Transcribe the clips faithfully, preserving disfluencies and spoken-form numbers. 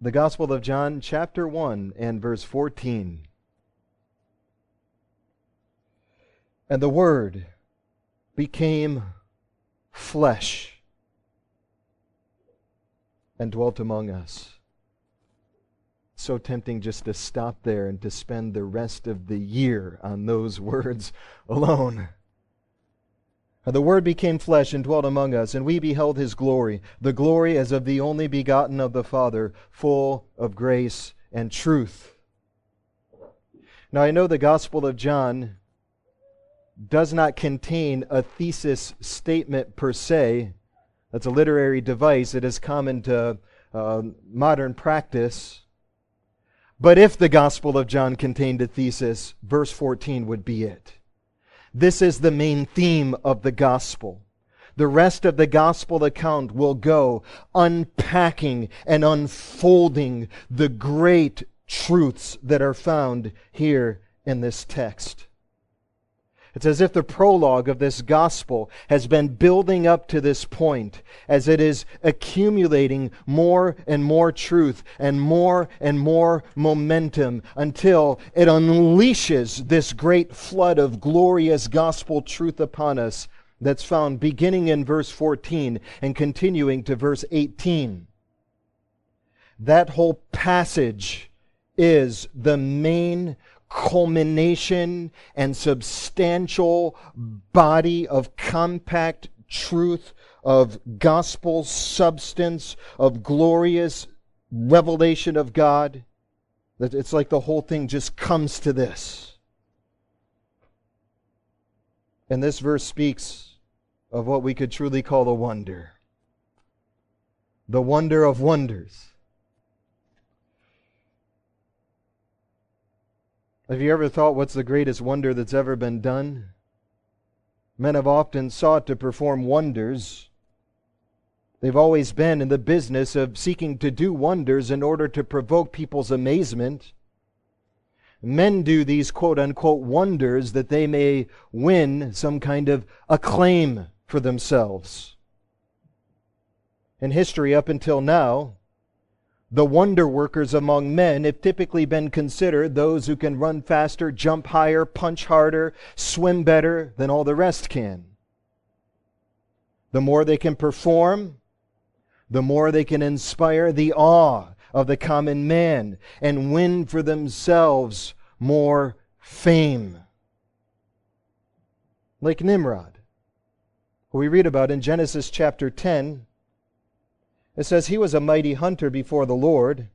The Gospel of John, chapter one, and verse fourteen. And the Word became flesh and dwelt among us. So tempting just to stop there and to spend the rest of the year on those words alone. And the Word became flesh and dwelt among us, and we beheld His glory, the glory as of the only begotten of the Father, full of grace and truth. Now I know the Gospel of John does not contain a thesis statement per se. That's a literary device. It is common to uh, modern practice. But if the Gospel of John contained a thesis, verse fourteen would be it. This is the main theme of the Gospel. The rest of the Gospel account will go unpacking and unfolding the great truths that are found here in this text. It's as if the prologue of this gospel has been building up to this point, as it is accumulating more and more truth and more and more momentum until it unleashes this great flood of glorious gospel truth upon us that's found beginning in verse fourteen and continuing to verse eighteen. That whole passage is the main culmination and substantial body of compact truth, of gospel substance, of glorious revelation of God. That it's like the whole thing just comes to this. And this verse speaks of what we could truly call a wonder. The wonder of wonders. Have you ever thought, what's the greatest wonder that's ever been done? Men have often sought to perform wonders. They've always been in the business of seeking to do wonders in order to provoke people's amazement. Men do these quote-unquote wonders that they may win some kind of acclaim for themselves. In history up until now, the wonder workers among men have typically been considered those who can run faster, jump higher, punch harder, swim better than all the rest can. The more they can perform, the more they can inspire the awe of the common man and win for themselves more fame. Like Nimrod, who we read about in Genesis chapter ten. It says he was a mighty hunter before the Lord.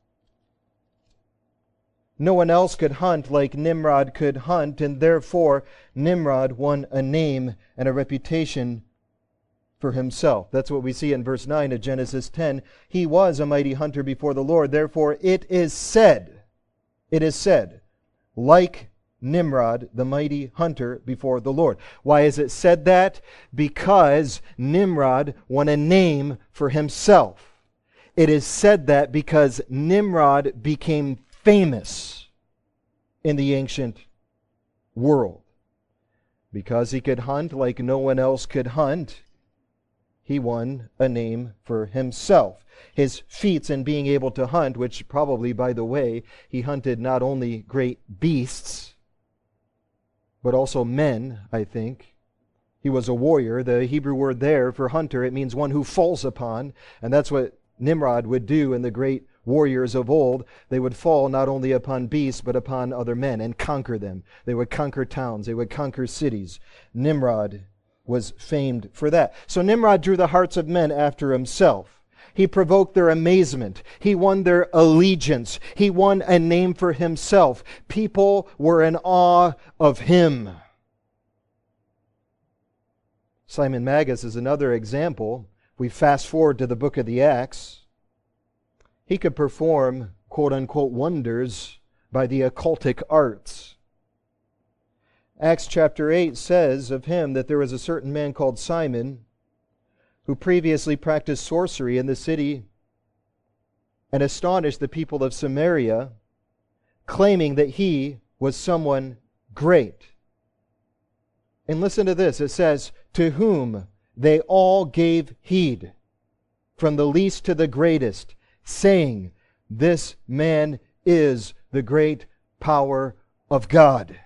No one else could hunt like Nimrod could hunt, and therefore Nimrod won a name and a reputation for himself. That's what we see in verse nine of Genesis ten. He was a mighty hunter before the Lord. Therefore it is said, it is said, like Nimrod, the mighty hunter before the Lord. Why is it said that? Because Nimrod won a name for himself. It is said that because Nimrod became famous in the ancient world. Because he could hunt like no one else could hunt, he won a name for himself. His feats in being able to hunt, which probably, by the way, he hunted not only great beasts, but also men, I think. He was a warrior. The Hebrew word there for hunter, it means one who falls upon. And that's what Nimrod would do in the great warriors of old. They would fall not only upon beasts, but upon other men and conquer them. They would conquer towns. They would conquer cities. Nimrod was famed for that. So Nimrod drew the hearts of men after himself. He provoked their amazement. He won their allegiance. He won a name for himself. People were in awe of him. Simon Magus is another example. We fast forward to the book of the Acts. He could perform quote-unquote wonders by the occultic arts. Acts chapter eight says of him that there was a certain man called Simon who previously practiced sorcery in the city and astonished the people of Samaria, claiming that he was someone great. And listen to this. It says, to whom they all gave heed, from the least to the greatest, saying, This man is the great power of God.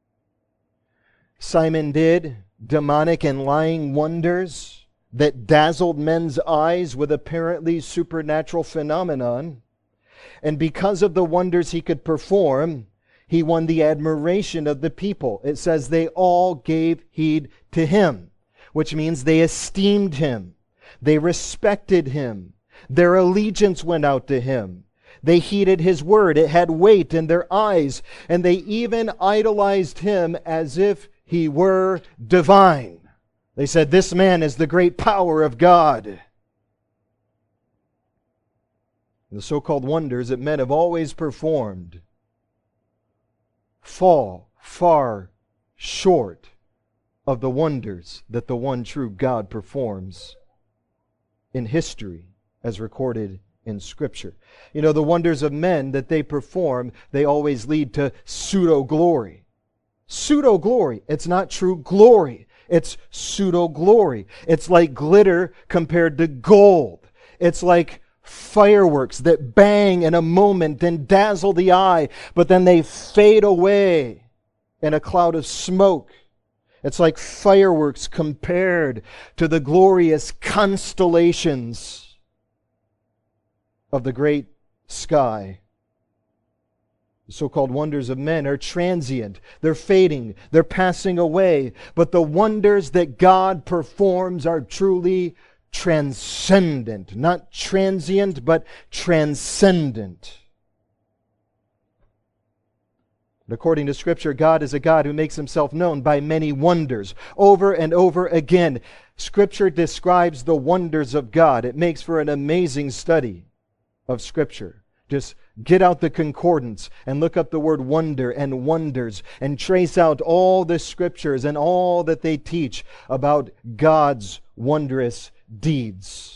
Simon did demonic and lying wonders that dazzled men's eyes with apparently supernatural phenomenon. And because of the wonders he could perform, he won the admiration of the people. It says they all gave heed to him, which means they esteemed him. They respected him. Their allegiance went out to him. They heeded his word. It had weight in their eyes. And they even idolized him as if he were divine. They said, this man is the great power of God. And the so-called wonders that men have always performed fall far short of the wonders that the one true God performs in history as recorded in Scripture. You know, the wonders of men that they perform, they always lead to pseudo-glory. Pseudo-glory. It's not true glory. It's pseudo-glory. It's like glitter compared to gold. It's like fireworks that bang in a moment and dazzle the eye, but then they fade away in a cloud of smoke. It's like fireworks compared to the glorious constellations of the great sky. The so-called wonders of men are transient. They're fading. They're passing away. But the wonders that God performs are truly transcendent. Not transient, but transcendent. And according to Scripture, God is a God who makes himself known by many wonders. Over and over again, Scripture describes the wonders of God. It makes for an amazing study of Scripture. Just get out the concordance and look up the word wonder and wonders and trace out all the Scriptures and all that they teach about God's wondrous deeds.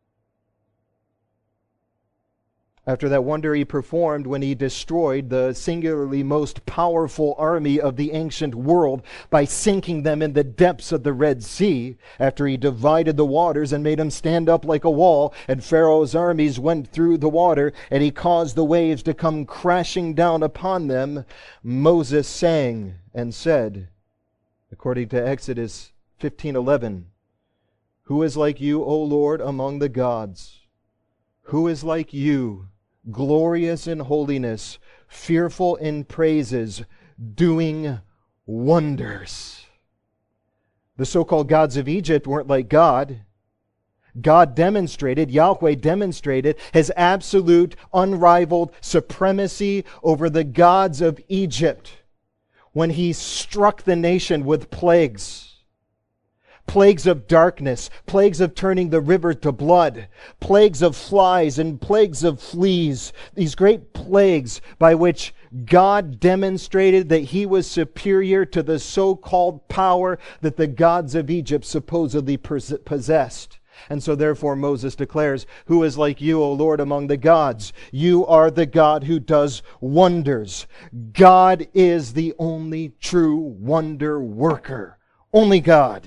After that wonder he performed when he destroyed the singularly most powerful army of the ancient world by sinking them in the depths of the Red Sea, after he divided the waters and made them stand up like a wall, and Pharaoh's armies went through the water, and he caused the waves to come crashing down upon them, Moses sang and said, according to Exodus fifteen eleven, "Who is like you, O Lord, among the gods? Who is like you, glorious in holiness, fearful in praises, doing wonders?" The so-called gods of Egypt weren't like God. God demonstrated, Yahweh demonstrated his absolute, unrivaled supremacy over the gods of Egypt when he struck the nation with plagues. Plagues of darkness, plagues of turning the river to blood, plagues of flies and plagues of fleas. These great plagues by which God demonstrated that he was superior to the so-called power that the gods of Egypt supposedly possessed. And so therefore Moses declares, "Who is like you, O Lord, among the gods? You are the God who does wonders." God is the only true wonder worker. Only God.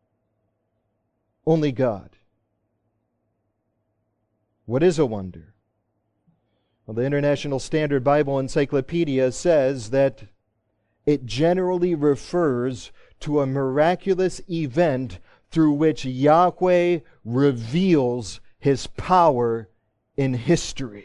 Only God. What is a wonder? Well, the International Standard Bible Encyclopedia says that it generally refers to a miraculous event through which Yahweh reveals his power in history.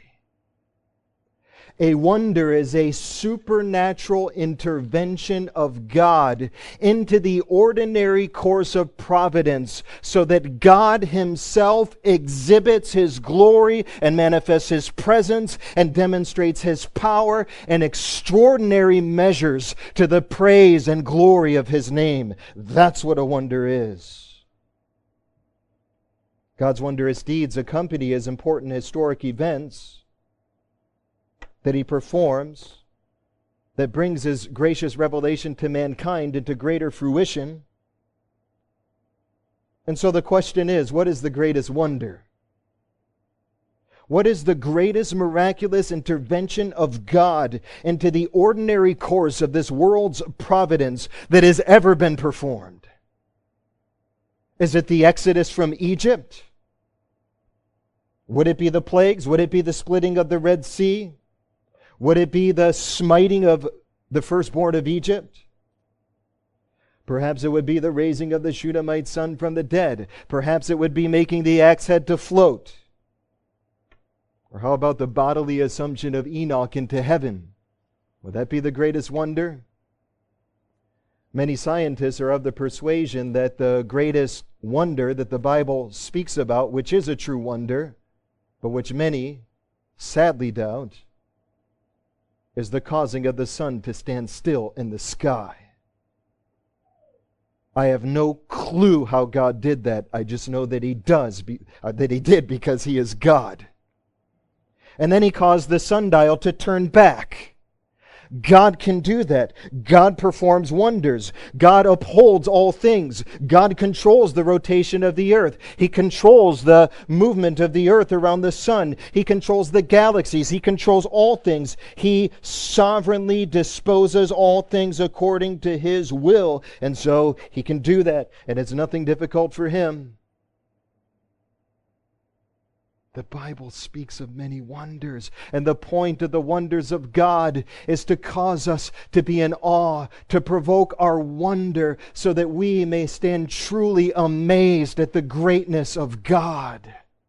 A wonder is a supernatural intervention of God into the ordinary course of providence, so that God himself exhibits his glory and manifests his presence and demonstrates his power in extraordinary measures to the praise and glory of his name. That's what a wonder is. God's wondrous deeds accompany his important historic events that he performs, that brings his gracious revelation to mankind into greater fruition. And so the question is, what is the greatest wonder? What is the greatest miraculous intervention of God into the ordinary course of this world's providence that has ever been performed? Is it the exodus from Egypt? Would it be the plagues? Would it be the splitting of the Red Sea? Would it be the smiting of the firstborn of Egypt? Perhaps it would be the raising of the Shunammite son from the dead. Perhaps it would be making the axe head to float. Or how about the bodily assumption of Enoch into heaven? Would that be the greatest wonder? Many scientists are of the persuasion that the greatest wonder that the Bible speaks about, which is a true wonder, but which many sadly doubt, is the causing of the sun to stand still in the sky. I have no clue how God did that. I just know that He does, be, uh, that He did because He is God. And then He caused the sundial to turn back. God can do that. God performs wonders. God upholds all things. God controls the rotation of the earth. He controls the movement of the earth around the sun. He controls the galaxies. He controls all things. He sovereignly disposes all things according to His will. And so He can do that. And it's nothing difficult for Him. The Bible speaks of many wonders, and the point of the wonders of God is to cause us to be in awe, to provoke our wonder, so that we may stand truly amazed at the greatness of God.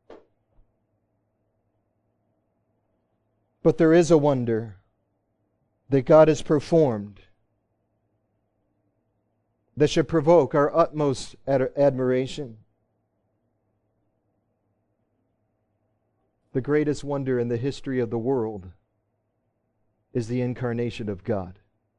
But there is a wonder that God has performed that should provoke our utmost ad- admiration. The greatest wonder in the history of the world is the incarnation of God.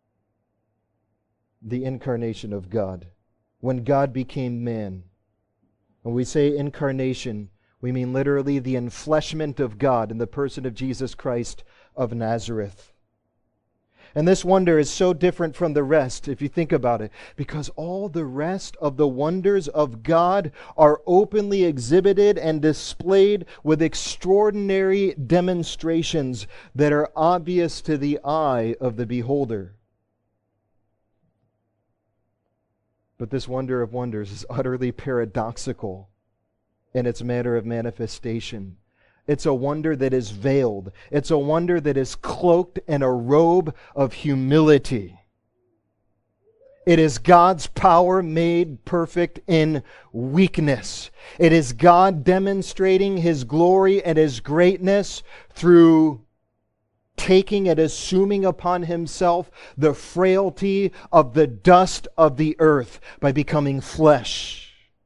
The incarnation of God. When God became man. When we say incarnation, we mean literally the enfleshment of God in the person of Jesus Christ of Nazareth. And this wonder is so different from the rest, if you think about it, because all the rest of the wonders of God are openly exhibited and displayed with extraordinary demonstrations that are obvious to the eye of the beholder. But this wonder of wonders is utterly paradoxical in its manner of manifestation. It's a wonder that is veiled. It's a wonder that is cloaked in a robe of humility. It is God's power made perfect in weakness. It is God demonstrating His glory and His greatness through taking and assuming upon Himself the frailty of the dust of the earth by becoming flesh.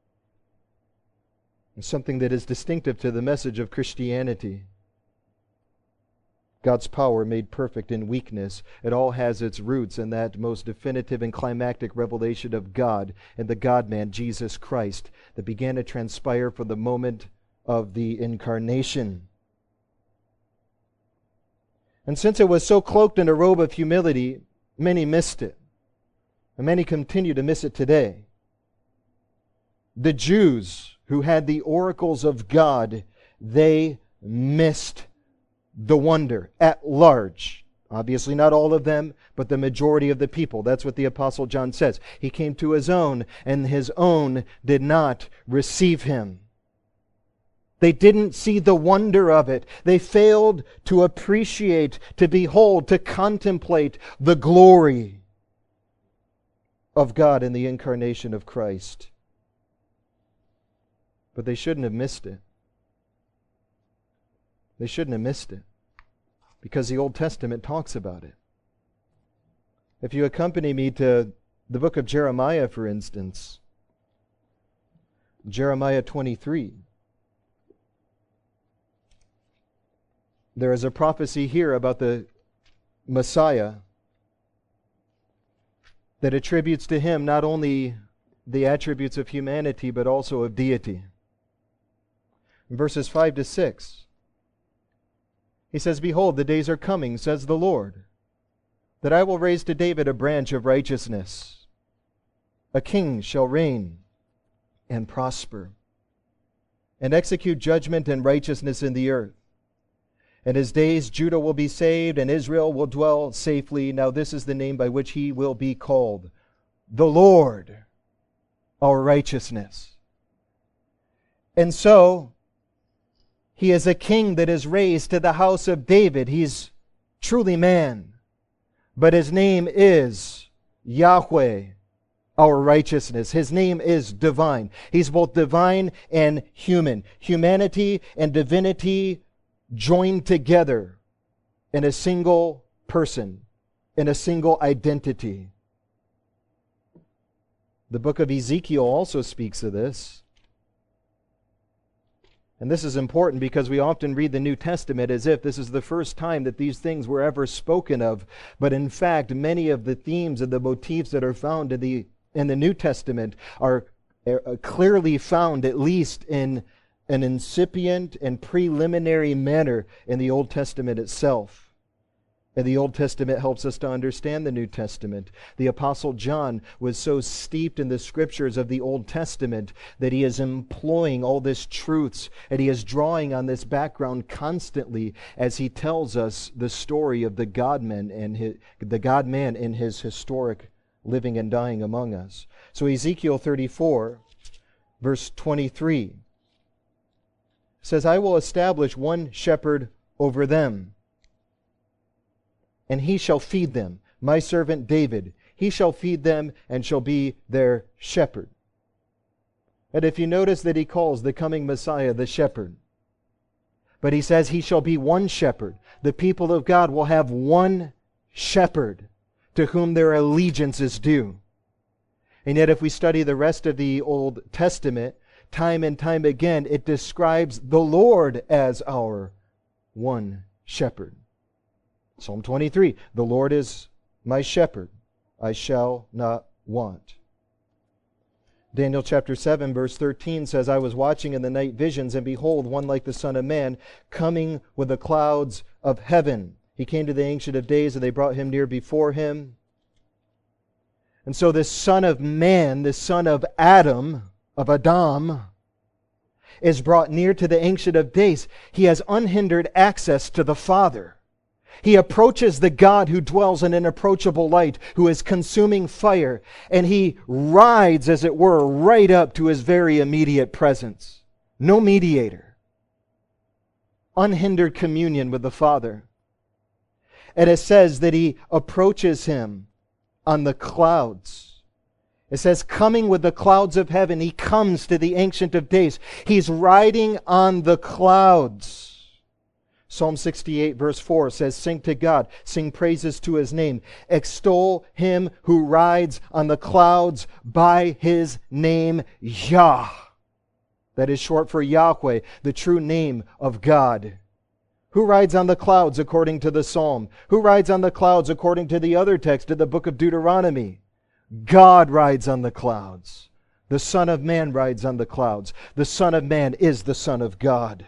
Something that is distinctive to the message of Christianity. God's power made perfect in weakness. It all has its roots in that most definitive and climactic revelation of God and the God-man, Jesus Christ, that began to transpire from the moment of the incarnation. And since it was so cloaked in a robe of humility, many missed it. And many continue to miss it today. The Jews who had the oracles of God, they missed the wonder at large. Obviously not all of them, but the majority of the people. That's what the Apostle John says. He came to His own, and His own did not receive Him. They didn't see the wonder of it. They failed to appreciate, to behold, to contemplate the glory of God in the incarnation of Christ. But they shouldn't have missed it. They shouldn't have missed it. Because the Old Testament talks about it. If you accompany me to the book of Jeremiah, for instance, Jeremiah twenty-three, there is a prophecy here about the Messiah that attributes to Him not only the attributes of humanity, but also of deity. In verses five to six, he says, "Behold, the days are coming, says the Lord, that I will raise to David a branch of righteousness. A king shall reign and prosper, and execute judgment and righteousness in the earth. In his days Judah will be saved, and Israel will dwell safely. Now this is the name by which he will be called, the Lord, our righteousness." And so, He is a king that is raised to the house of David. He's truly man. But his name is Yahweh, our righteousness. His name is divine. He's both divine and human. Humanity and divinity joined together in a single person, in a single identity. The book of Ezekiel also speaks of this. And this is important because we often read the New Testament as if this is the first time that these things were ever spoken of. But in fact, many of the themes and the motifs that are found in the, in the New Testament are uh, clearly found, at least in an incipient and preliminary manner, in the Old Testament itself. And the Old Testament helps us to understand the New Testament. The Apostle John was so steeped in the scriptures of the Old Testament that he is employing all these truths, and he is drawing on this background constantly as he tells us the story of the God-man and his, the God-man in his historic living and dying among us. So Ezekiel thirty-four, verse twenty-three says, I will establish one shepherd over them, and he shall feed them, my servant David. He shall feed them and shall be their shepherd. And if you notice that he calls the coming Messiah the shepherd, but he says he shall be one shepherd. The people of God will have one shepherd to whom their allegiance is due. And yet if we study the rest of the Old Testament, time and time again, it describes the Lord as our one shepherd. Psalm twenty-three, the Lord is my shepherd, I shall not want. Daniel chapter seven, verse thirteen says, I was watching in the night visions, and behold, one like the Son of Man, coming with the clouds of heaven. He came to the Ancient of Days, and they brought him near before him. And so this Son of Man, this son of Adam, of Adam, is brought near to the Ancient of Days. He has unhindered access to the Father. He approaches the God who dwells in an approachable light, who is consuming fire, and he rides, as it were, right up to his very immediate presence. No mediator. Unhindered communion with the Father. And it says that he approaches him on the clouds. It says, coming with the clouds of heaven, he comes to the Ancient of Days. He's riding on the clouds. Psalm sixty-eight verse four says, sing to God, sing praises to his name. Extol him who rides on the clouds by his name, Yah. That is short for Yahweh, the true name of God. Who rides on the clouds according to the Psalm? Who rides on the clouds according to the other text of the book of Deuteronomy? God rides on the clouds. The Son of Man rides on the clouds. The Son of Man is the Son of God.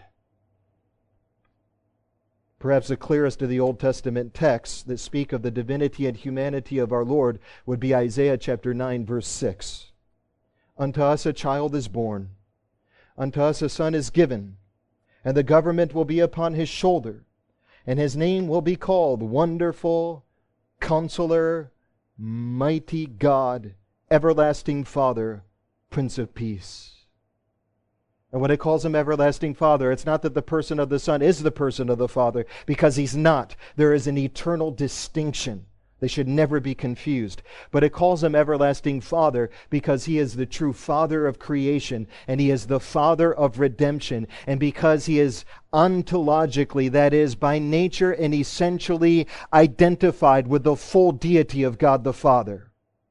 Perhaps the clearest of the Old Testament texts that speak of the divinity and humanity of our Lord would be Isaiah chapter nine, verse six. Unto us a child is born, unto us a son is given, and the government will be upon his shoulder, and his name will be called Wonderful, Counselor, Mighty God, Everlasting Father, Prince of Peace. And when it calls him Everlasting Father, it's not that the person of the Son is the person of the Father, because he's not. There is an eternal distinction. They should never be confused. But it calls him Everlasting Father because he is the true Father of creation, and he is the Father of redemption, and because he is ontologically, that is, by nature and essentially identified with the full deity of God the Father.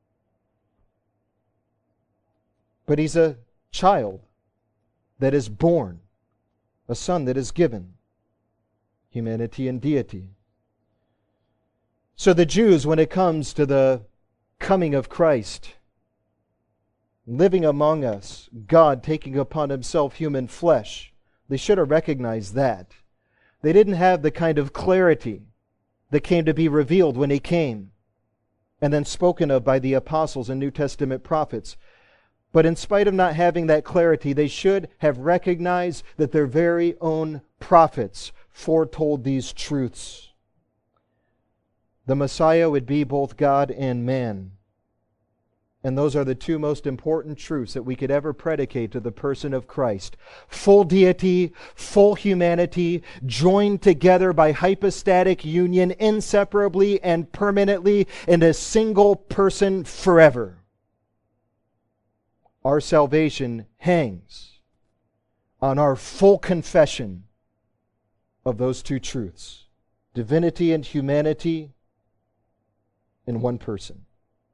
But he's a child that is born, a son that is given, humanity and deity. So the Jews, when it comes to the coming of Christ, living among us, God taking upon himself human flesh, they should have recognized that. They didn't have the kind of clarity that came to be revealed when he came, and then spoken of by the apostles and New Testament prophets. But in spite of not having that clarity, they should have recognized that their very own prophets foretold these truths. The Messiah would be both God and man. And those are the two most important truths that we could ever predicate to the person of Christ. Full deity, full humanity, joined together by hypostatic union, inseparably and permanently in a single person forever. Our salvation hangs on our full confession of those two truths, divinity and humanity in one person.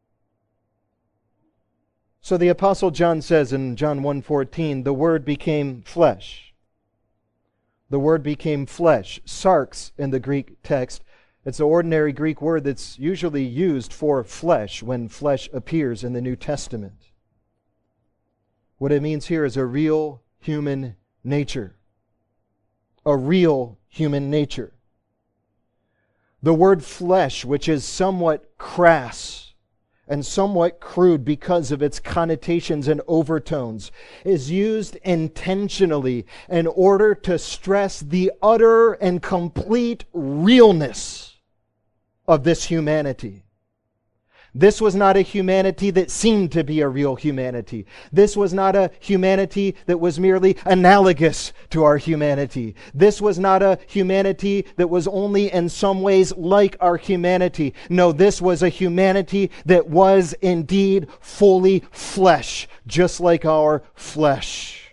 So the Apostle John says in John one fourteen, the Word became flesh. The Word became flesh. Sarx in the Greek text, it's the ordinary Greek word that's usually used for flesh when flesh appears in the New Testament. What it means here is a real human nature. A real human nature. The word flesh, which is somewhat crass and somewhat crude because of its connotations and overtones, is used intentionally in order to stress the utter and complete realness of this humanity. This was not a humanity that seemed to be a real humanity. This was not a humanity that was merely analogous to our humanity. This was not a humanity that was only in some ways like our humanity. No, this was a humanity that was indeed fully flesh, just like our flesh.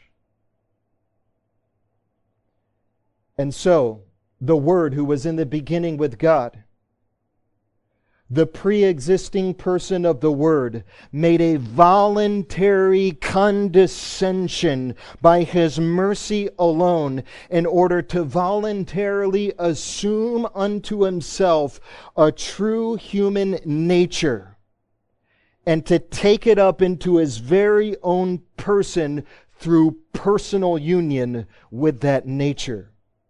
And so, the Word who was in the beginning with God, the pre-existing person of the Word, made a voluntary condescension by His mercy alone in order to voluntarily assume unto Himself a true human nature and to take it up into His very own person through personal union with that nature.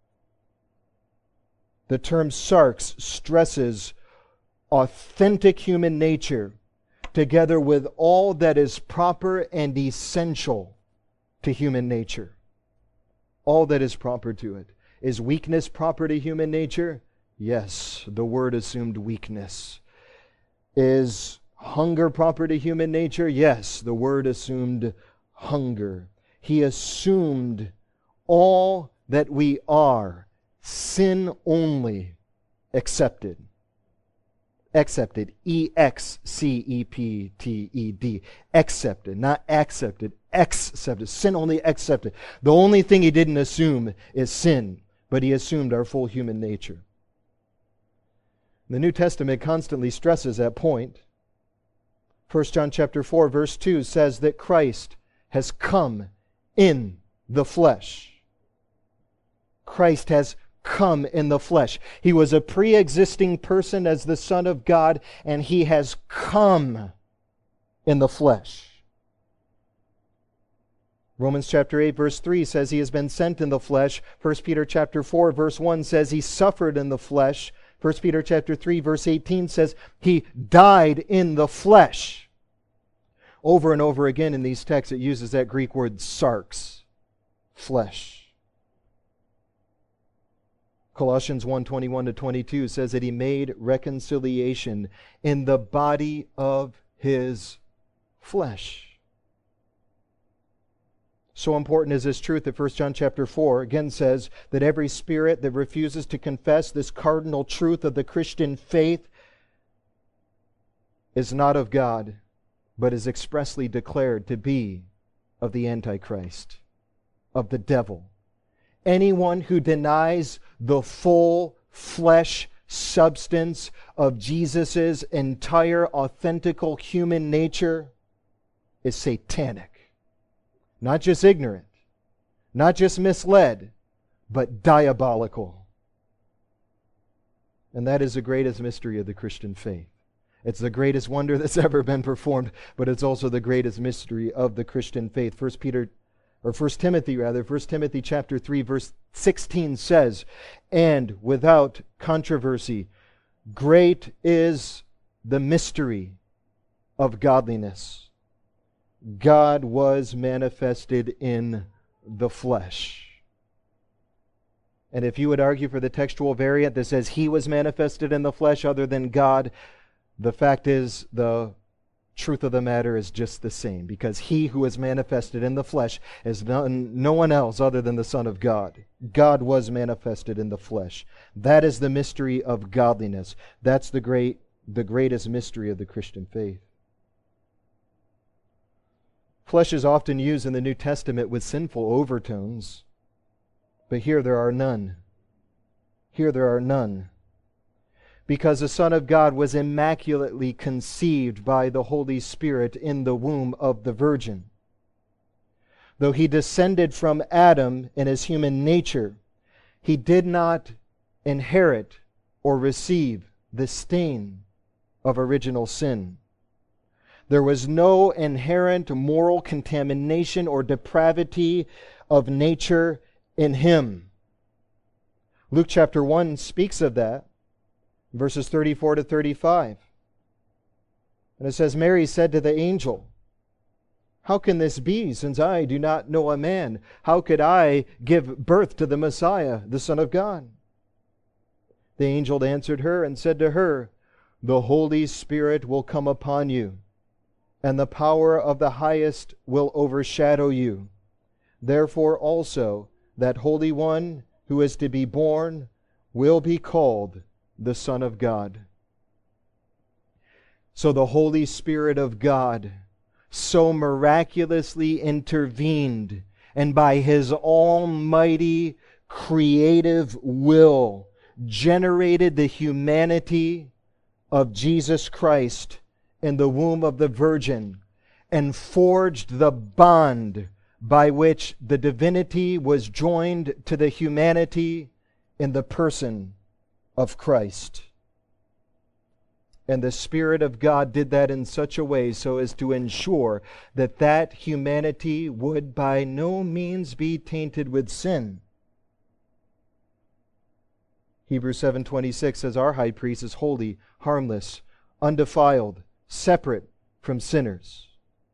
The term sarx stresses authentic human nature together with all that is proper and essential to human nature. All that is proper to it. Is weakness proper to human nature? Yes, the Word assumed weakness. Is hunger proper to human nature? Yes, the Word assumed hunger. He assumed all that we are, sin only, accepted. Accepted. E X C E P T E D. Accepted. Not accepted. Accepted. Sin only accepted. The only thing He didn't assume is sin, but He assumed our full human nature. The New Testament constantly stresses that point. First John chapter four verse two says that Christ has come in the flesh. Christ has come in the flesh. He was a pre-existing person as the Son of God, and He has come in the flesh. Romans chapter eight verse three says He has been sent in the flesh. First Peter chapter four verse one says He suffered in the flesh. First Peter chapter three verse eighteen says He died in the flesh. Over and over again in these texts it uses that Greek word sarx, flesh. Colossians one twenty-one to twenty-two says that He made reconciliation in the body of His flesh. So important is this truth that First John chapter four again says that every spirit that refuses to confess this cardinal truth of the Christian faith is not of God, but is expressly declared to be of the Antichrist, of the devil. Anyone who denies the full flesh substance of Jesus' entire authentical human nature is satanic. Not just ignorant, not just misled, but diabolical. And that is the greatest mystery of the Christian faith. It's the greatest wonder that's ever been performed, but it's also the greatest mystery of the Christian faith. First Peter Or First Timothy rather, First Timothy chapter three verse sixteen says, "And without controversy, great is the mystery of godliness. God was manifested in the flesh." And if you would argue for the textual variant that says He was manifested in the flesh other than God, the fact is the truth of the matter is just the same, because he who is manifested in the flesh is none, no one else other than the Son of God. God was manifested in the flesh. That is the mystery of godliness. That's the great, the greatest mystery of the Christian faith. Flesh is often used in the New Testament with sinful overtones, but here there are none. Here there are none. Because the Son of God was immaculately conceived by the Holy Spirit in the womb of the Virgin. Though he descended from Adam in his human nature, he did not inherit or receive the stain of original sin. There was no inherent moral contamination or depravity of nature in him. Luke chapter one speaks of that, verses thirty-four to thirty-five. And it says, Mary said to the angel, "How can this be, since I do not know a man? How could I give birth to the Messiah, the Son of God?" The angel answered her and said to her, "The Holy Spirit will come upon you, and the power of the Highest will overshadow you. Therefore also that Holy One who is to be born will be called the Son of God." So the Holy Spirit of God so miraculously intervened, and by His almighty creative will generated the humanity of Jesus Christ in the womb of the Virgin, and forged the bond by which the divinity was joined to the humanity in the person of Christ. And the Spirit of God did that in such a way so as to ensure that that humanity would by no means be tainted with sin. Hebrews seven twenty-six says, "Our high priest is holy, harmless, undefiled, separate from sinners."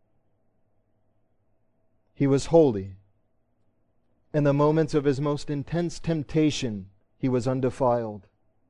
He was holy. In the moments of his most intense temptation, he was undefiled,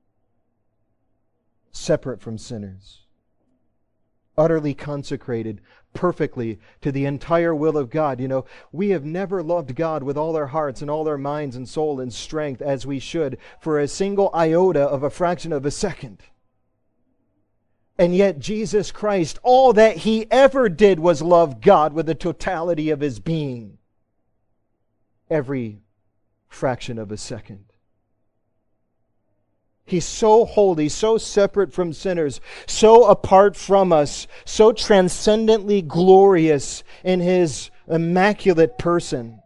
separate from sinners, utterly consecrated perfectly to the entire will of God. You know, we have never loved God with all our hearts and all our minds and soul and strength as we should for a single iota of a fraction of a second. And yet Jesus Christ, all that He ever did was love God with the totality of His being. Every fraction of a second. He's so holy, so separate from sinners, so apart from us, so transcendently glorious in His immaculate person.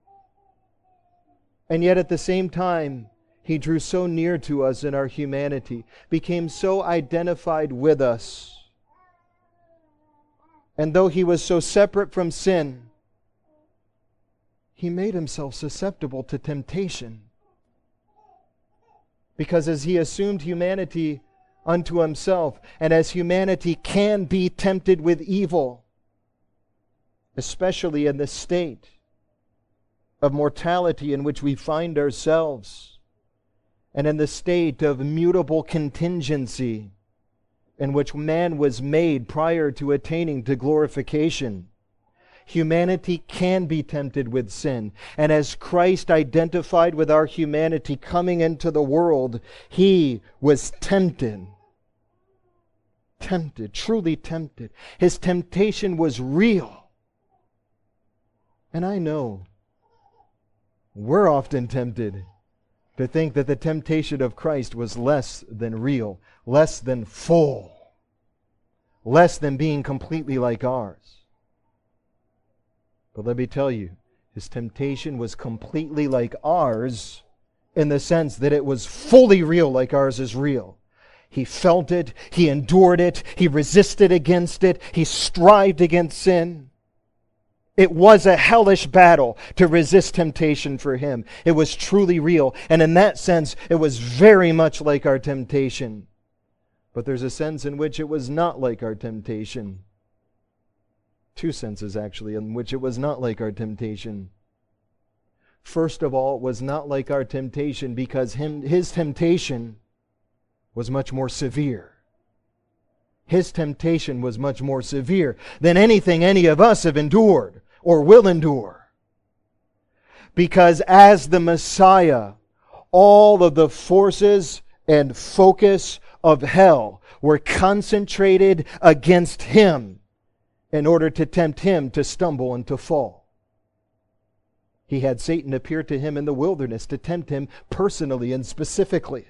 And yet at the same time, He drew so near to us in our humanity, became so identified with us. And though He was so separate from sin, He made Himself susceptible to temptation. Because as He assumed humanity unto Himself, and as humanity can be tempted with evil, especially in the state of mortality in which we find ourselves, and in the state of mutable contingency in which man was made prior to attaining to glorification, humanity can be tempted with sin. And as Christ identified with our humanity coming into the world, He was tempted. Tempted, truly tempted. His temptation was real. And I know we're often tempted to think that the temptation of Christ was less than real, less than full, less than being completely like ours. But let me tell you, His temptation was completely like ours in the sense that it was fully real like ours is real. He felt it, He endured it, He resisted against it, He strived against sin. It was a hellish battle to resist temptation for Him. It was truly real. And in that sense, it was very much like our temptation. But there's a sense in which it was not like our temptation. Two senses, actually, in which it was not like our temptation. First of all, it was not like our temptation because him, His temptation was much more severe. His temptation was much more severe than anything any of us have endured or will endure. Because as the Messiah, all of the forces and focus of hell were concentrated against Him in order to tempt Him to stumble and to fall. He had Satan appear to Him in the wilderness to tempt Him personally and specifically.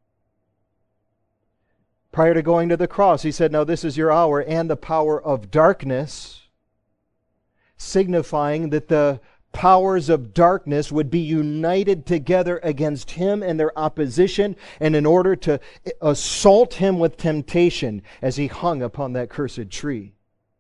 Prior to going to the cross, He said, "Now this is your hour," and the power of darkness, signifying that the powers of darkness would be united together against Him and their opposition, and in order to assault Him with temptation as He hung upon that cursed tree.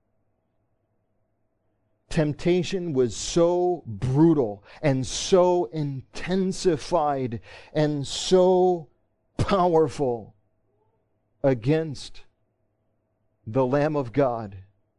Temptation was so brutal and so intensified and so powerful against the Lamb of God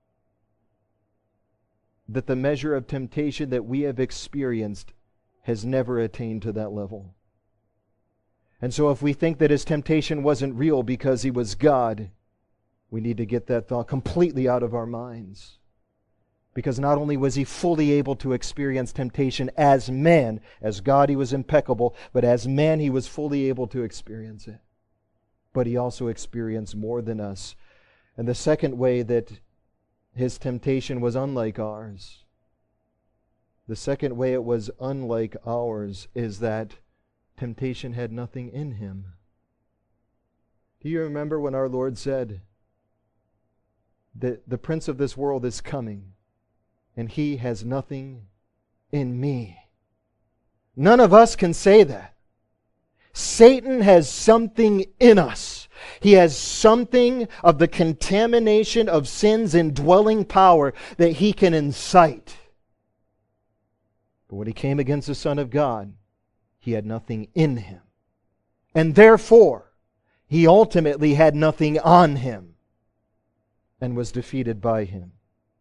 that the measure of temptation that we have experienced has never attained to that level. And so if we think that His temptation wasn't real because He was God, we need to get that thought completely out of our minds. Because not only was He fully able to experience temptation as man, as God He was impeccable, but as man He was fully able to experience it. But He also experienced more than us. And the second way that His temptation was unlike ours, the second way it was unlike ours is that temptation had nothing in Him. Do you remember when our Lord said that the prince of this world is coming and he has nothing in me? None of us can say that. Satan has something in us. He has something of the contamination of sin's indwelling power that he can incite. But when he came against the Son of God, he had nothing in him. And therefore, he ultimately had nothing on him and was defeated by him.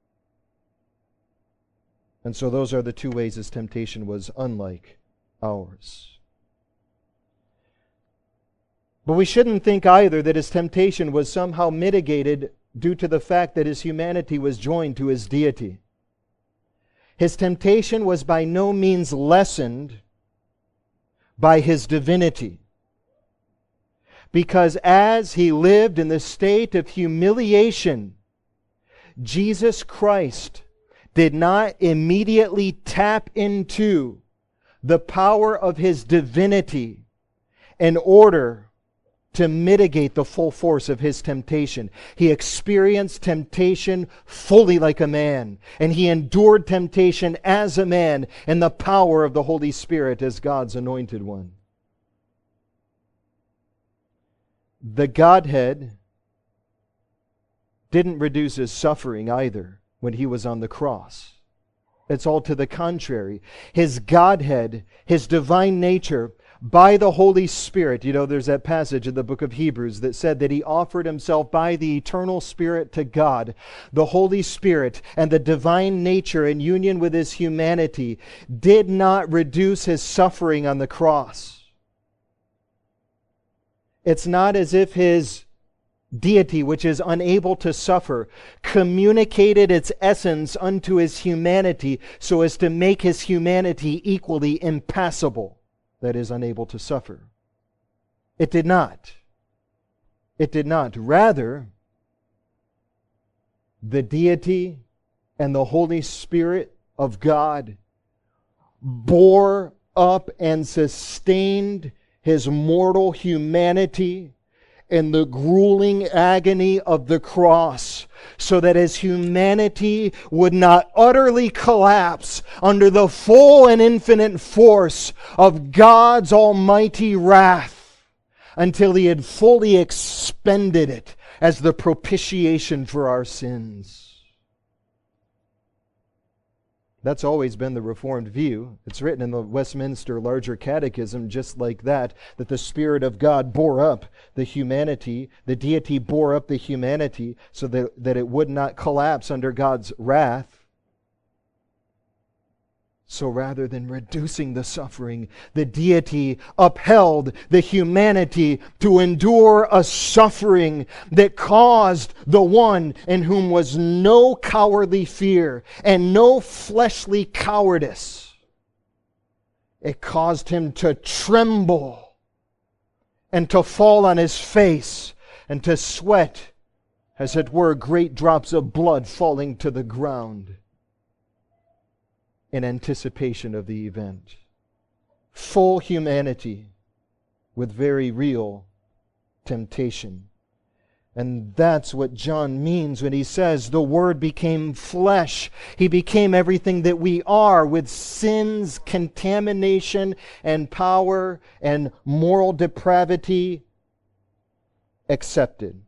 And so those are the two ways his temptation was unlike ours. But we shouldn't think either that his temptation was somehow mitigated due to the fact that his humanity was joined to his deity. His temptation was by no means lessened by his divinity. Because as he lived in the state of humiliation, Jesus Christ did not immediately tap into the power of his divinity in order to mitigate the full force of his temptation. He experienced temptation fully like a man, and he endured temptation as a man in the power of the Holy Spirit as God's anointed one. The Godhead didn't reduce his suffering either when he was on the cross. It's all to the contrary. His Godhead, his divine nature, by the Holy Spirit, you know, there's that passage in the book of Hebrews that said that he offered himself by the eternal Spirit to God. The Holy Spirit and the divine nature in union with his humanity did not reduce his suffering on the cross. It's not as if his deity, which is unable to suffer, communicated its essence unto his humanity so as to make his humanity equally impassible, that is, unable to suffer. It did not. It did not. Rather, the deity and the Holy Spirit of God bore up and sustained his mortal humanity in the grueling agony of the cross, so that his humanity would not utterly collapse under the full and infinite force of God's almighty wrath until he had fully expended it as the propitiation for our sins. That's always been the Reformed view. It's written in the Westminster Larger Catechism just like that, that the Spirit of God bore up the humanity, the deity bore up the humanity so that, that it would not collapse under God's wrath, So rather than reducing the suffering, the deity upheld the humanity to endure a suffering that caused the one in whom was no cowardly fear and no fleshly cowardice. It caused him to tremble and to fall on his face and to sweat, as it were, great drops of blood falling to the ground in anticipation of the event. Full humanity with very real temptation. And that's what John means when he says the Word became flesh. He became everything that we are, with sin's contamination and power and moral depravity accepted.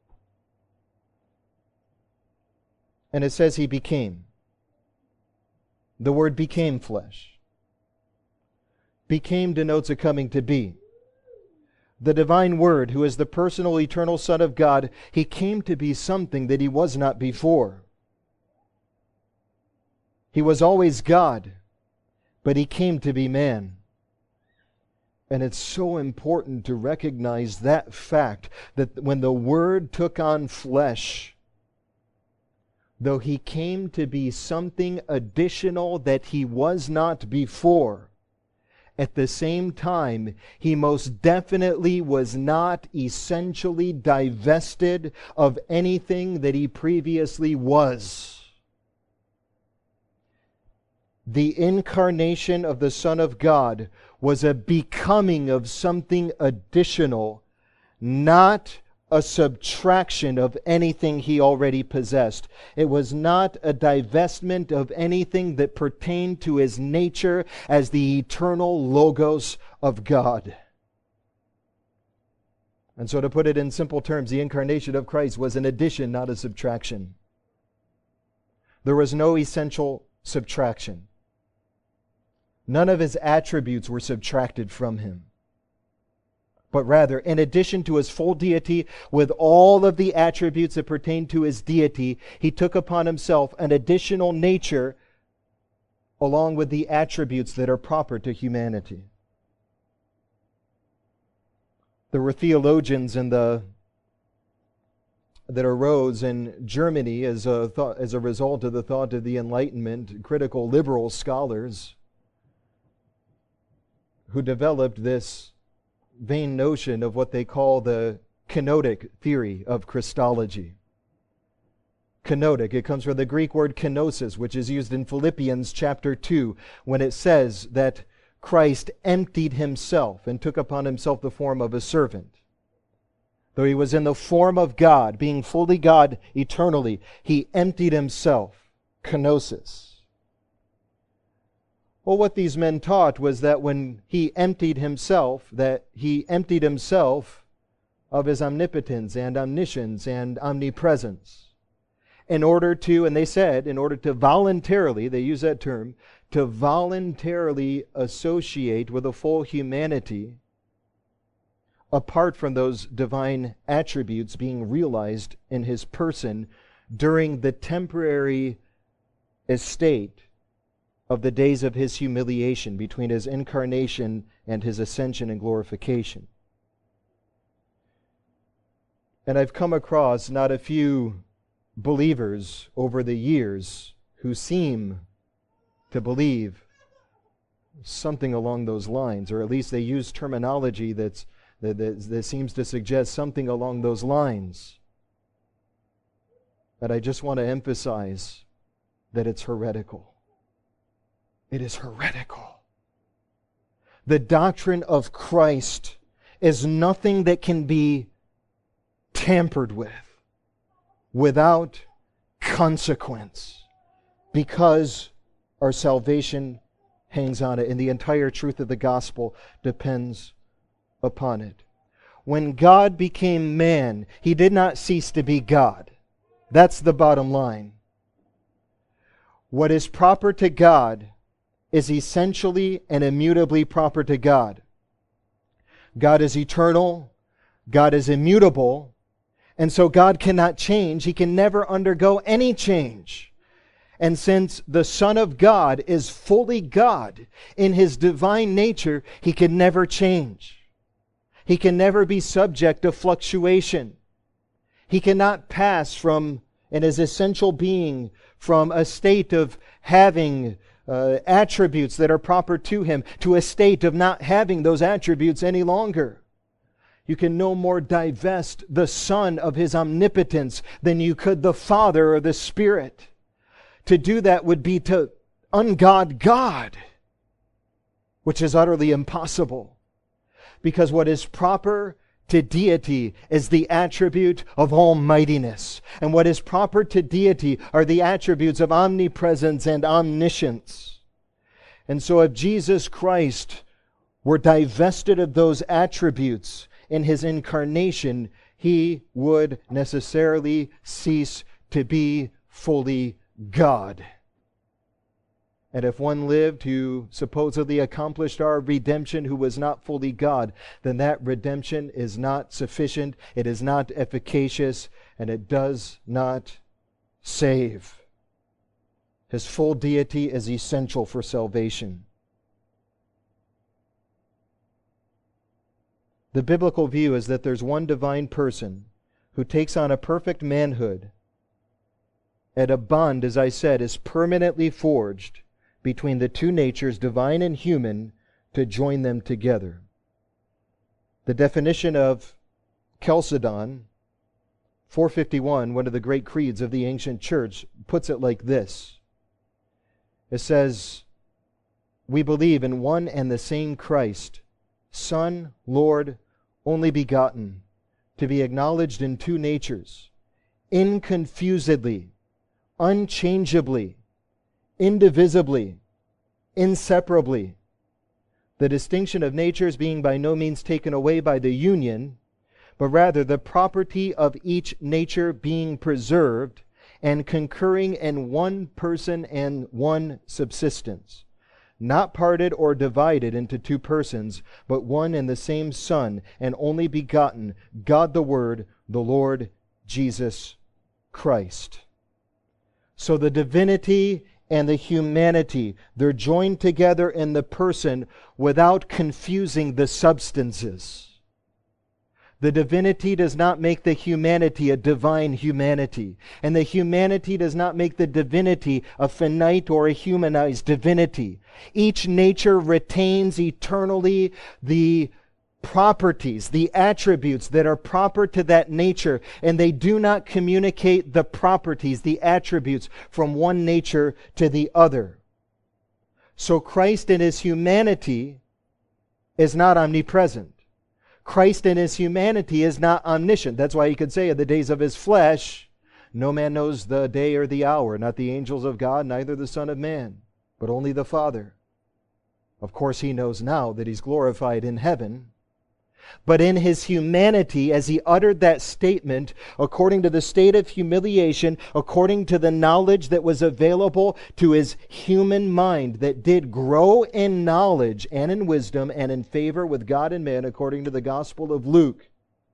And it says He became. The Word became flesh. Became denotes a coming to be. The divine Word, who is the personal, eternal Son of God, He came to be something that He was not before. He was always God, but He came to be man. And it's so important to recognize that fact, that when the Word took on flesh, though He came to be something additional that He was not before, at the same time, He most definitely was not essentially divested of anything that He previously was. The incarnation of the Son of God was a becoming of something additional, not a subtraction of anything He already possessed. It was not a divestment of anything that pertained to His nature as the eternal Logos of God. And so, to put it in simple terms, the incarnation of Christ was an addition, not a subtraction. There was no essential subtraction. None of His attributes were subtracted from Him. But rather, in addition to His full deity, with all of the attributes that pertain to His deity, He took upon Himself an additional nature along with the attributes that are proper to humanity. There were theologians in the that arose in Germany as a thought, as a result of the thought of the Enlightenment, critical liberal scholars who developed this vain notion of what they call the kenotic theory of Christology. Kenotic, it comes from the Greek word kenosis, which is used in Philippians chapter two, when it says that Christ emptied Himself and took upon Himself the form of a servant. Though He was in the form of God, being fully God eternally, He emptied Himself. Kenosis. Well, what these men taught was that when He emptied Himself, that He emptied Himself of His omnipotence and omniscience and omnipresence. In order to, and they said, in order to voluntarily, they use that term, to voluntarily associate with a full humanity, apart from those divine attributes being realized in His person during the temporary estate of the days of His humiliation between His incarnation and His ascension and glorification. And I've come across not a few believers over the years who seem to believe something along those lines, or at least they use terminology that's, that, that, that seems to suggest something along those lines. But I just want to emphasize that it's heretical. It is heretical. The doctrine of Christ is nothing that can be tampered with without consequence, because our salvation hangs on it, and the entire truth of the gospel depends upon it. When God became man, He did not cease to be God. That's the bottom line. What is proper to God is essentially and immutably proper to God. God is eternal. God is immutable. And so God cannot change. He can never undergo any change. And since the Son of God is fully God in his divine nature, he can never change. He can never be subject to fluctuation. He cannot pass from, in his essential being, from a state of having uh, attributes that are proper to him to a state of not having those attributes any longer. You can no more divest the Son of his omnipotence than you could the Father or the Spirit. To do that would be to ungod God, which is utterly impossible. Because what is proper to deity is the attribute of almightiness. And what is proper to deity are the attributes of omnipresence and omniscience. And so if Jesus Christ were divested of those attributes in his incarnation, he would necessarily cease to be fully God. And if one lived who supposedly accomplished our redemption who was not fully God, then that redemption is not sufficient, it is not efficacious, and it does not save. His full deity is essential for salvation. The biblical view is that there's one divine person who takes on a perfect manhood, and a bond, as I said, is permanently forged between the two natures, divine and human, to join them together. The definition of Chalcedon, four fifty-one, one of the great creeds of the ancient church, puts it like this. It says, "We believe in one and the same Christ, Son, Lord, only begotten, to be acknowledged in two natures, inconfusedly, unchangeably, indivisibly, inseparably, the distinction of natures being by no means taken away by the union, but rather the property of each nature being preserved and concurring in one person and one subsistence, not parted or divided into two persons, but one and the same Son, and only begotten, God the Word, the Lord Jesus Christ." So the divinity and the humanity, they're joined together in the person without confusing the substances. The divinity does not make the humanity a divine humanity, and the humanity does not make the divinity a finite or a humanized divinity. Each nature retains eternally the properties, the attributes that are proper to that nature, and they do not communicate the properties, the attributes from one nature to the other. So Christ in his humanity is not omnipresent. Christ in his humanity is not omniscient. That's why he could say in the days of his flesh, no man knows the day or the hour, not the angels of God, neither the Son of Man, but only the Father. Of course, he knows now that he's glorified in heaven. But in his humanity, as he uttered that statement, according to the state of humiliation, according to the knowledge that was available to his human mind that did grow in knowledge and in wisdom and in favor with God and man, according to the Gospel of Luke,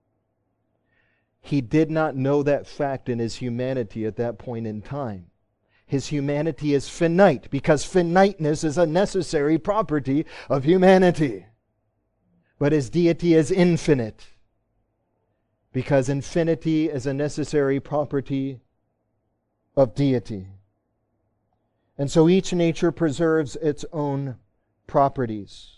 he did not know that fact in his humanity at that point in time. His humanity is finite, because finiteness is a necessary property of humanity. But his deity is infinite, because infinity is a necessary property of deity. And so each nature preserves its own properties.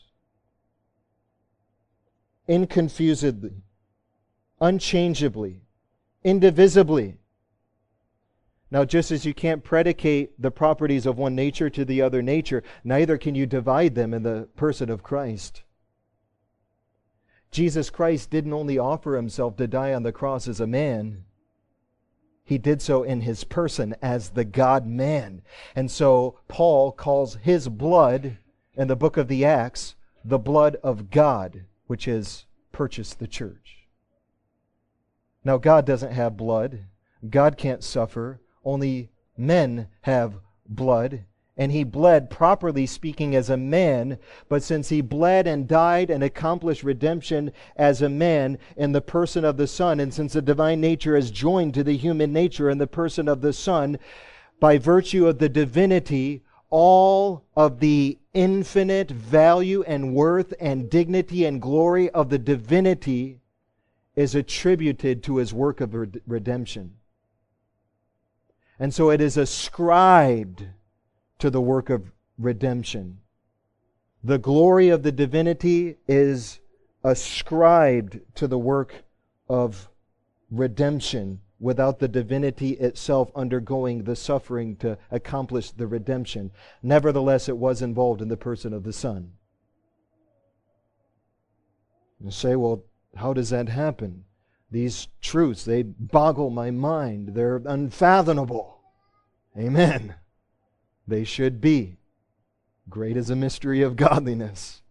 Inconfusedly, unchangeably, indivisibly. Now, just as you can't predicate the properties of one nature to the other nature, neither can you divide them in the person of Christ. Jesus Christ didn't only offer himself to die on the cross as a man. He did so in his person as the God-man. And so Paul calls his blood in the book of the Acts the blood of God, which has purchased the church. Now, God doesn't have blood. God can't suffer. Only men have blood. And he bled, properly speaking, as a man, but since he bled and died and accomplished redemption as a man in the person of the Son, and since the divine nature is joined to the human nature in the person of the Son, by virtue of the divinity, all of the infinite value and worth and dignity and glory of the divinity is attributed to His work of redemption. And so it is ascribed to the work of redemption. The glory of the divinity is ascribed to the work of redemption, without the divinity itself undergoing the suffering to accomplish the redemption. Nevertheless, it was involved in the person of the Son. You say, well, how does that happen? These truths, they boggle my mind. They're unfathomable. Amen. They should be. Great is the mystery of godliness.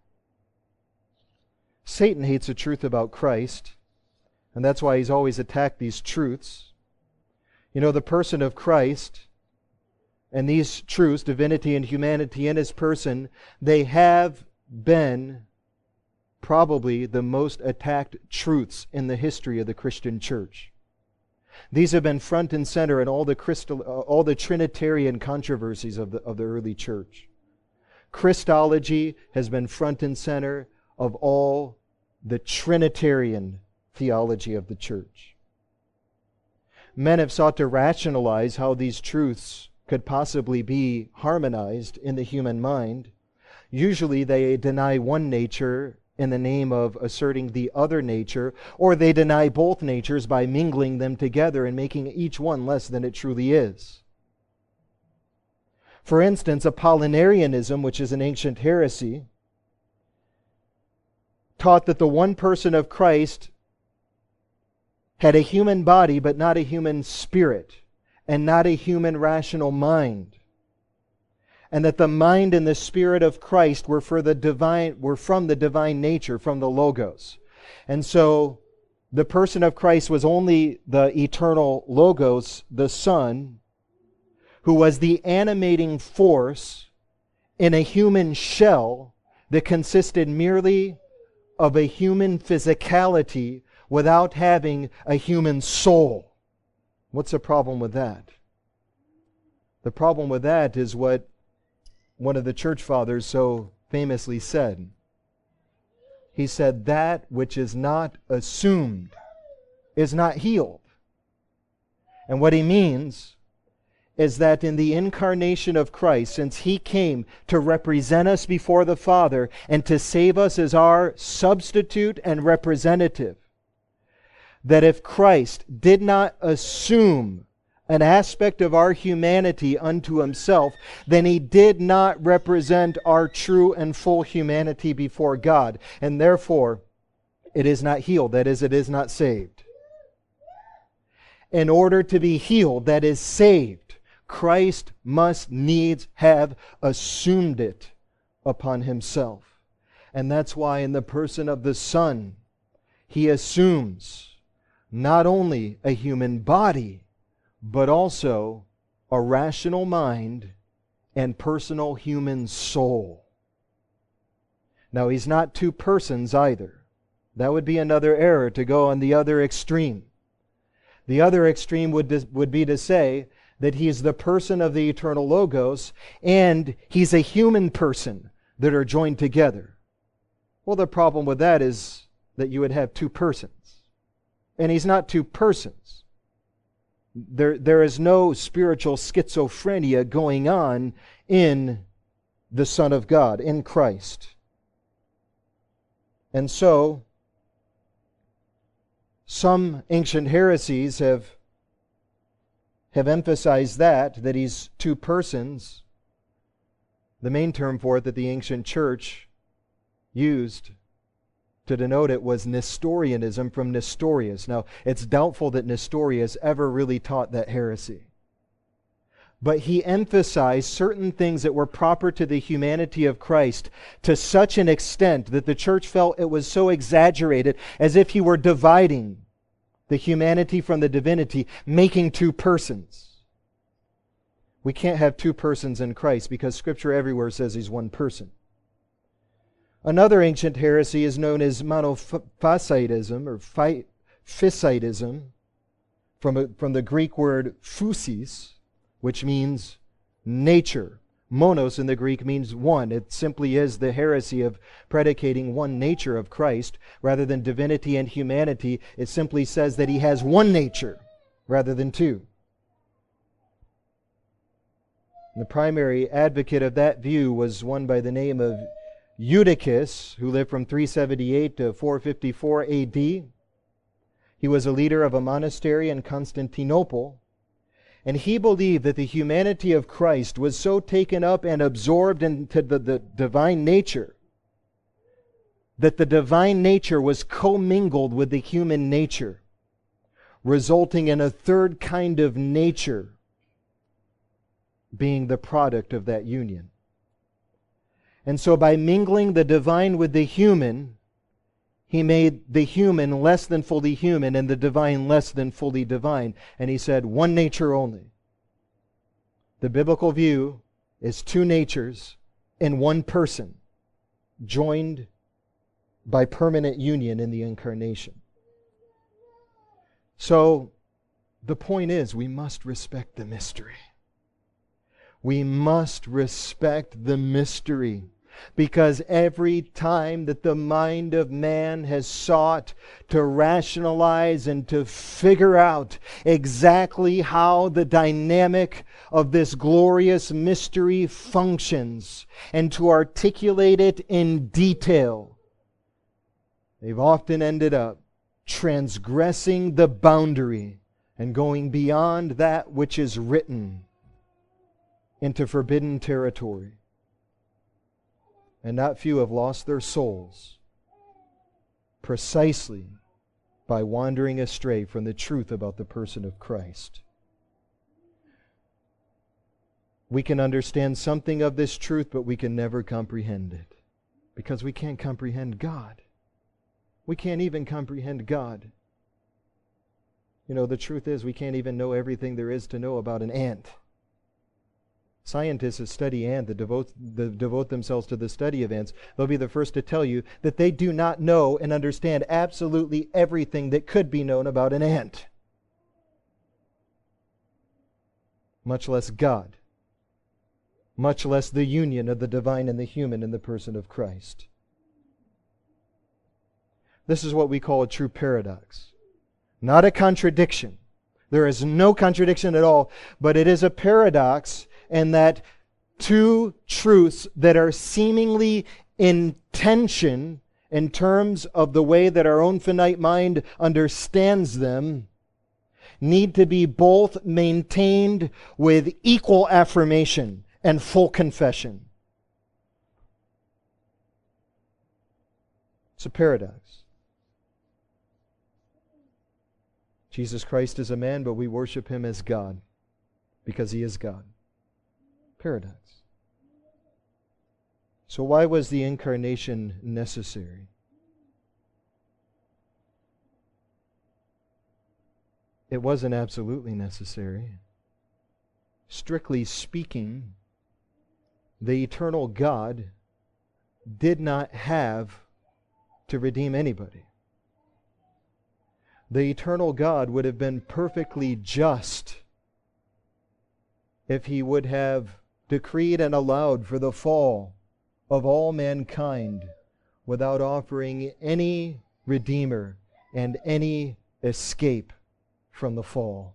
Satan hates the truth about Christ, and that's why he's always attacked these truths. You know, the person of Christ and these truths, divinity and humanity in His person, they have been probably the most attacked truths in the history of the Christian church. These have been front and center in all the Christo- all the Trinitarian controversies of the, of the early church. Christology has been front and center of all the Trinitarian theology of the church. Men have sought to rationalize how these truths could possibly be harmonized in the human mind. Usually they deny one nature in the name of asserting the other nature, or they deny both natures by mingling them together and making each one less than it truly is. For instance, Apollinarianism, which is an ancient heresy, taught that the one person of Christ had a human body but not a human spirit, and not a human rational mind. And that the mind and the spirit of Christ were for the divine were from the divine nature, from the Logos. And so the person of Christ was only the eternal Logos, the Son, who was the animating force in a human shell that consisted merely of a human physicality without having a human soul. What's the problem with that? The problem with that is what one of the church fathers so famously said. He said, that which is not assumed is not healed. And what he means is that in the incarnation of Christ, since He came to represent us before the Father and to save us as our substitute and representative, that if Christ did not assume an aspect of our humanity unto Himself, then He did not represent our true and full humanity before God. And therefore, it is not healed. That is, it is not saved. In order to be healed, that is saved, Christ must needs have assumed it upon Himself. And that's why in the person of the Son, He assumes not only a human body, but also a rational mind and personal human soul. Now, He's not two persons either. That would be another error, to go on the other extreme. The other extreme would, would be to say that He is the person of the eternal Logos and He's a human person that are joined together. Well, the problem with that is that you would have two persons. And He's not two persons. There, there is no spiritual schizophrenia going on in the Son of God, in Christ. And so, some ancient heresies have, have emphasized that, that He's two persons. The main term for it that the ancient church used to denote it was Nestorianism, from Nestorius. Now, it's doubtful that Nestorius ever really taught that heresy. But he emphasized certain things that were proper to the humanity of Christ to such an extent that the church felt it was so exaggerated, as if he were dividing the humanity from the divinity, making two persons. We can't have two persons in Christ because Scripture everywhere says He's one person. Another ancient heresy is known as Monophysitism or Physitism, from, a, from the Greek word phusis, which means nature. Monos in the Greek means one. It simply is the heresy of predicating one nature of Christ rather than divinity and humanity. It simply says that he has one nature rather than two. And the primary advocate of that view was one by the name of Eutychus, who lived from three seventy-eight to four fifty-four A D. He was a leader of a monastery in Constantinople. And he believed that the humanity of Christ was so taken up and absorbed into the, the divine nature that the divine nature was commingled with the human nature, resulting in a third kind of nature being the product of that union. And so by mingling the divine with the human, he made the human less than fully human and the divine less than fully divine. And he said, one nature only. The biblical view is two natures in one person, joined by permanent union in the incarnation. So, the point is, we must respect the mystery. We must respect the mystery. Because every time that the mind of man has sought to rationalize and to figure out exactly how the dynamic of this glorious mystery functions and to articulate it in detail, they've often ended up transgressing the boundary and going beyond that which is written into forbidden territory. And not few have lost their souls precisely by wandering astray from the truth about the person of Christ. We can understand something of this truth, but we can never comprehend it because we can't comprehend God. We can't even comprehend God. You know, the truth is we can't even know everything there is to know about an ant. Scientists that study ants, that devote, that devote themselves to the study of ants, they'll be the first to tell you that they do not know and understand absolutely everything that could be known about an ant, much less God, much less the union of the divine and the human in the person of Christ. This is what we call a true paradox, not a contradiction. There is no contradiction at all, but it is a paradox. And that two truths that are seemingly in tension in terms of the way that our own finite mind understands them need to be both maintained with equal affirmation and full confession. It's a paradox. Jesus Christ is a man, but we worship Him as God because He is God. Paradox. So why was the incarnation necessary? It wasn't absolutely necessary. Strictly speaking, the eternal God did not have to redeem anybody. The eternal God would have been perfectly just if He would have decreed and allowed for the fall of all mankind without offering any redeemer and any escape from the fall.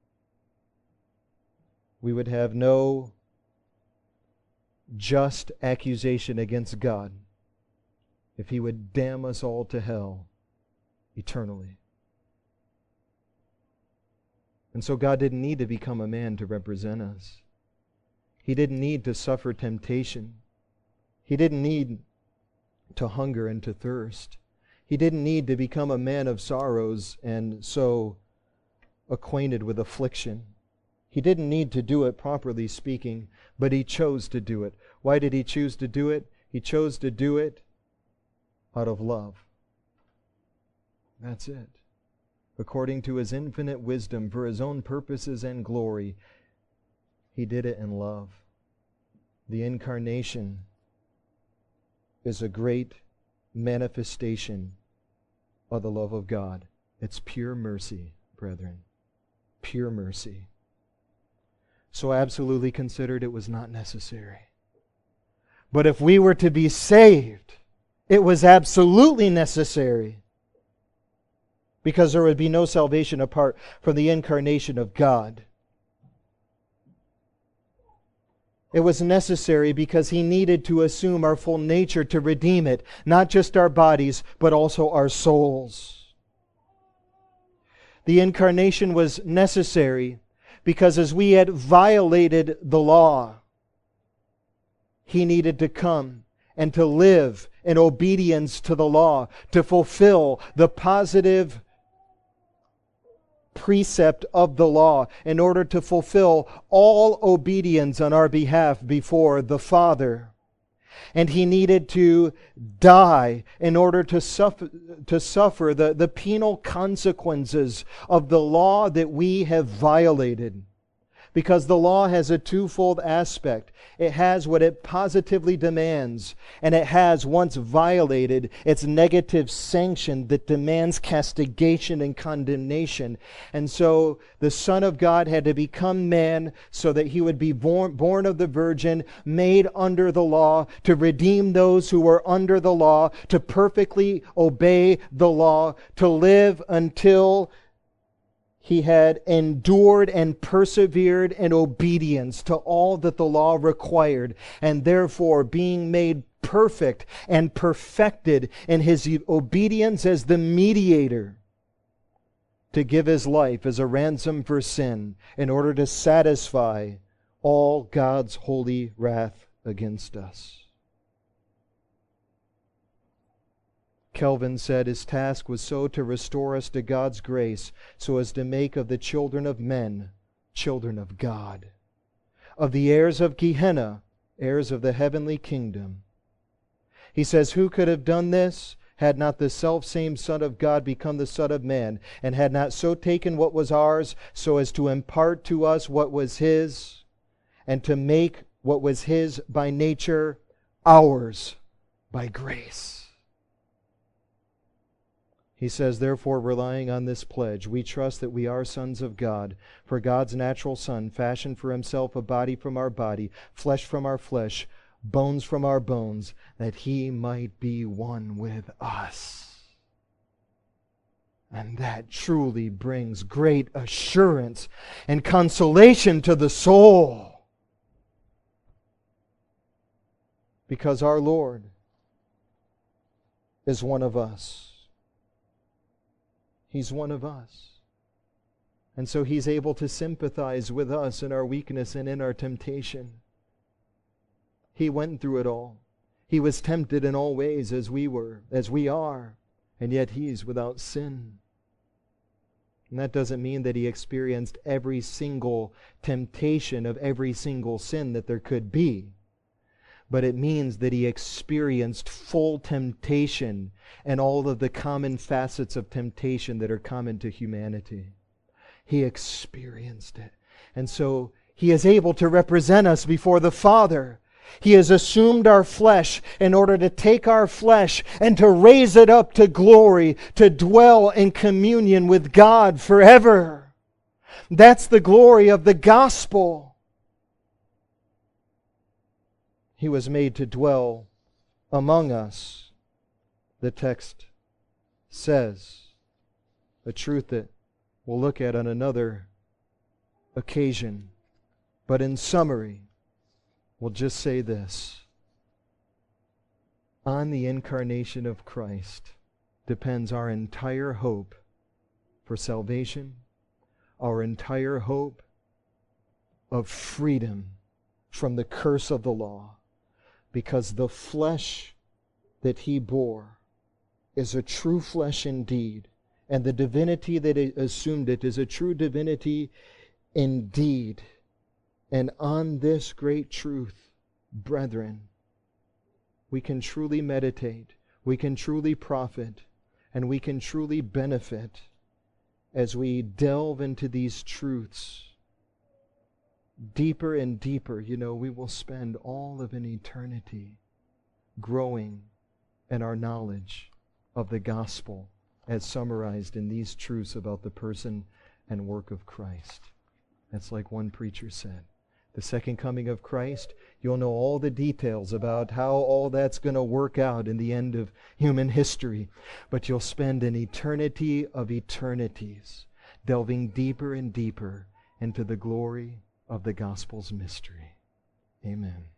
We would have no just accusation against God if He would damn us all to hell eternally. And so God didn't need to become a man to represent us. He didn't need to suffer temptation. He didn't need to hunger and to thirst. He didn't need to become a man of sorrows and so acquainted with affliction. He didn't need to do it, properly speaking, but He chose to do it. Why did He choose to do it? He chose to do it out of love. That's it. According to His infinite wisdom, for His own purposes and glory, He did it in love. The incarnation is a great manifestation of the love of God. It's pure mercy, brethren. Pure mercy. so absolutely considered it was not necessary. But if we were to be saved, it was absolutely necessary, because there would be no salvation apart from the incarnation of God. It was necessary because He needed to assume our full nature to redeem it, not just our bodies, but also our souls. The incarnation was necessary because as we had violated the law, He needed to come and to live in obedience to the law, to fulfill the positive precept of the law in order to fulfill all obedience on our behalf before the Father. And He needed to die in order to suffer, to suffer the, the penal consequences of the law that we have violated. Because the law has a twofold aspect. It has what it positively demands, and it has, once violated, its negative sanction that demands castigation and condemnation. And so the Son of God had to become man so that He would be born, born of the Virgin, made under the law, to redeem those who were under the law, to perfectly obey the law, to live until He had endured and persevered in obedience to all that the law required, and therefore being made perfect and perfected in His obedience as the mediator, to give His life as a ransom for sin in order to satisfy all God's holy wrath against us. Calvin said His task was so to restore us to God's grace, so as to make of the children of men children of God, of the heirs of Gehenna heirs of the heavenly kingdom. He says, who could have done this had not the selfsame Son of God become the Son of Man, and had not so taken what was ours, so as to impart to us what was His, and to make what was His by nature ours by grace. He says, therefore, relying on this pledge, we trust that we are sons of God, for God's natural Son fashioned for Himself a body from our body, flesh from our flesh, bones from our bones, that He might be one with us. And that truly brings great assurance and consolation to the soul. Because our Lord is one of us. He's one of us. And so He's able to sympathize with us in our weakness and in our temptation. He went through it all. He was tempted in all ways as we were, as we are, and yet He's without sin. And that doesn't mean that He experienced every single temptation of every single sin that there could be. But it means that He experienced full temptation and all of the common facets of temptation that are common to humanity. He experienced it. And so He is able to represent us before the Father. He has assumed our flesh in order to take our flesh and to raise it up to glory, to dwell in communion with God forever. That's the glory of the gospel. He was made to dwell among us, the text says. A truth that we'll look at on another occasion. But in summary, we'll just say this. On the incarnation of Christ depends our entire hope for salvation, our entire hope of freedom from the curse of the law. Because the flesh that He bore is a true flesh indeed, and the divinity that assumed it is a true divinity indeed. And on this great truth, brethren, we can truly meditate, we can truly profit, and we can truly benefit as we delve into these truths. Deeper and deeper, you know, we will spend all of an eternity growing in our knowledge of the gospel as summarized in these truths about the person and work of Christ. That's like one preacher said. the second coming of Christ, you'll know all the details about how all that's going to work out in the end of human history. But you'll spend an eternity of eternities delving deeper and deeper into the glory of the gospel's mystery. Amen.